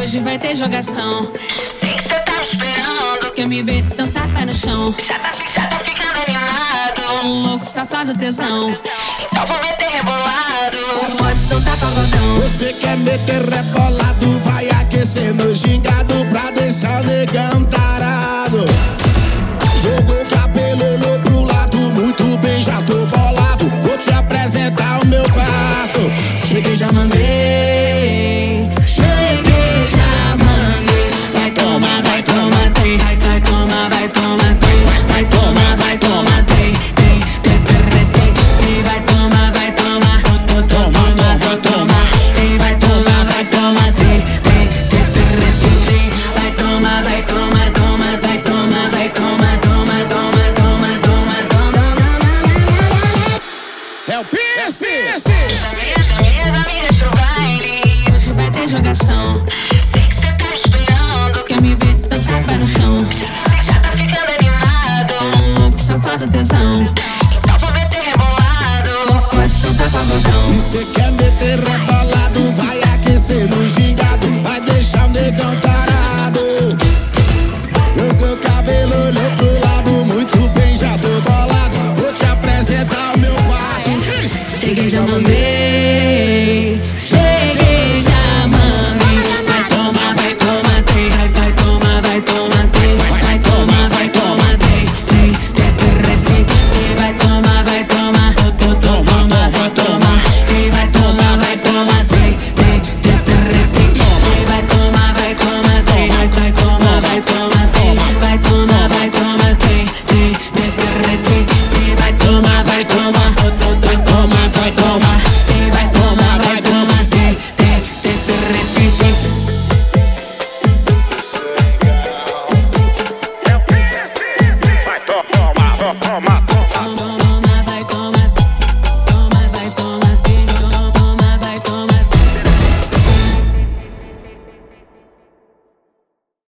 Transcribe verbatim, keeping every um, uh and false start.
Hoje vai ter jogação. Sei que cê tá esperando. Quer me ver dançar pé no chão. Já tá, já tá ficando animado. Louco, safado, tesão. Então vou meter rebolado. Pode soltar pagodão. Você quer meter rebolado, vai aquecer no gingado pra deixar o negão tarado. Jogou o cabelo no pro lado, muito bem, já tô bolado. Vou te apresentar o meu quarto. Cheguei, já mandei. Cheguei, já mandei. Vai tomar, vai tomar, tem. Vai, vai tomar, vai tomar, tem. Vai tomar, vai tomar, tem. Tem, tem, tem, tem, tem. Vai tomar, vai tomar. Tô, tô, tô, toma, vai tomar. Tem, vai tomar, vai tomar, tem. Tem, tem, tem, tem, tem. Vai tomar, vai tomar, toma, vai tomar, vai tomar, toma, toma, toma, toma, toma. É o Pierce! Minhas, minhas amigas pro baile. Hoje vai ter jogação. Sei que cê tá esperando. Quer me ver dançar pé no chão. Já tá ficando animado. Louco, safado, tesão. Então vou meter rebolado. Pode soltar pagodão. Você quer meter rebolado, vai aquecer no gingado